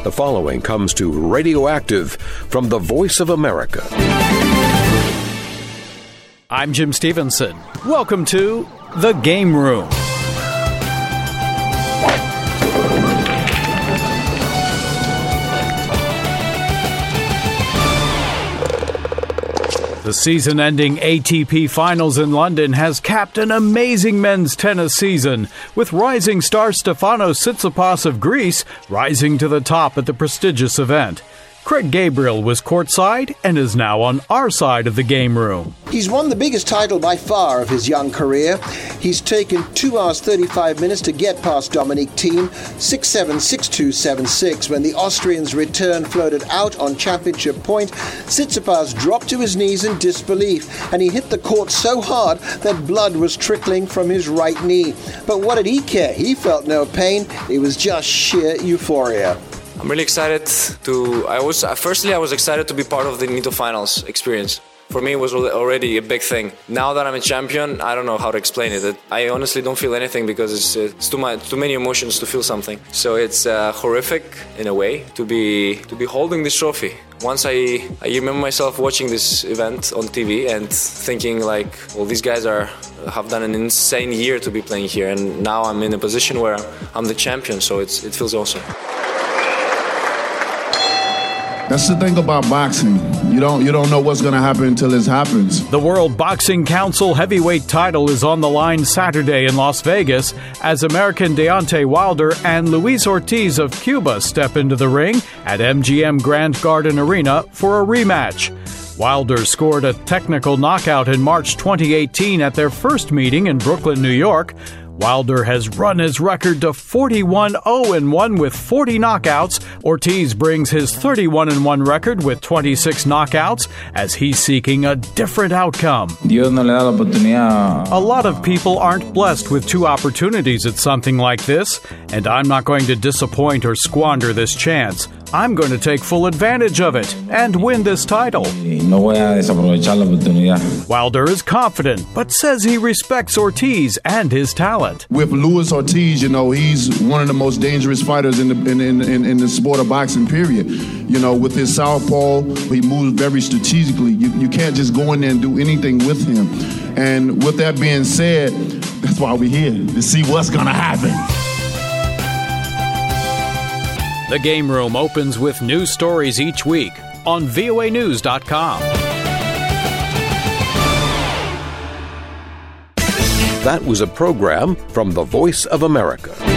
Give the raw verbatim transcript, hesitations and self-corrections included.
The following comes to Radioactive from the Voice of America. I'm Jim Stevenson. Welcome to The Game Room. The season-ending A T P Finals in London has capped an amazing men's tennis season, with rising star Stefanos Tsitsipas of Greece rising to the top at the prestigious event. Craig Gabriel was courtside and is now on our side of the game room. He's won the biggest title by far of his young career. He's taken two hours thirty-five minutes to get past Dominic Thiem, six seven, six two, seven six. When the Austrian's return floated out on championship point, Tsitsipas dropped to his knees in disbelief, and he hit the court so hard that blood was trickling from his right knee. But what did he care? He felt no pain. It was just sheer euphoria. I'm really excited to, I was, firstly I was excited to be part of the Nitto Finals experience. For me it was already a big thing. Now that I'm a champion, I don't know how to explain it. I honestly don't feel anything because it's, it's too much, too many emotions to feel something. So it's uh, horrific in a way to be to be holding this trophy. Once I, I remember myself watching this event on T V and thinking like, well, these guys are have done an insane year to be playing here, and now I'm in a position where I'm the champion, so it's it feels awesome. That's the thing about boxing. You don't you don't know what's going to happen until it happens. The World Boxing Council heavyweight title is on the line Saturday in Las Vegas as American Deontay Wilder and Luis Ortiz of Cuba step into the ring at M G M Grand Garden Arena for a rematch. Wilder scored a technical knockout in March twenty eighteen at their first meeting in Brooklyn, New York. Wilder has run his record to forty-one oh one with forty knockouts. Ortiz brings his thirty-one one record with twenty-six knockouts as he's seeking a different outcome. A lot of people aren't blessed with two opportunities at something like this, and I'm not going to disappoint or squander this chance. I'm going to take full advantage of it and win this title. Wilder is confident, but says he respects Ortiz and his talent. With Luis Ortiz, you know, he's one of the most dangerous fighters in the in, in, in, in the sport of boxing, period. You know, with his southpaw, he moves very strategically. You, you can't just go in there and do anything with him. And with that being said, that's why we're here, to see what's going to happen. The Game Room opens with news stories each week on V O A news dot com. That was a program from the Voice of America.